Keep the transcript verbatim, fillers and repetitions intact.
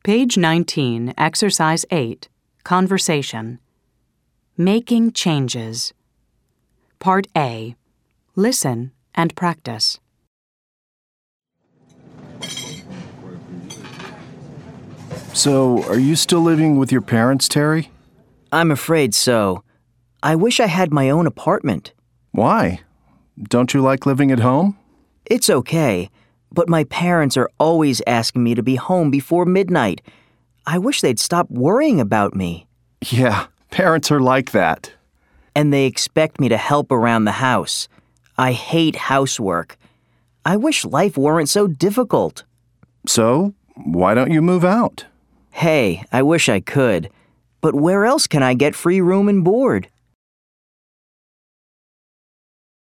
Page nineteen, Exercise eight, Conversation. Making changes. Part A. Listen and practice. So, are you still living with your parents, Terry? I'm afraid so. I wish I had my own apartment. Why? Don't you like living at home? It's okay, but my parents are always asking me to be home before midnight. I wish they'd stop worrying about me. Yeah, parents are like that. And they expect me to help around the house. I hate housework. I wish life weren't so difficult. So, why don't you move out? Hey, I wish I could. But where else can I get free room and board?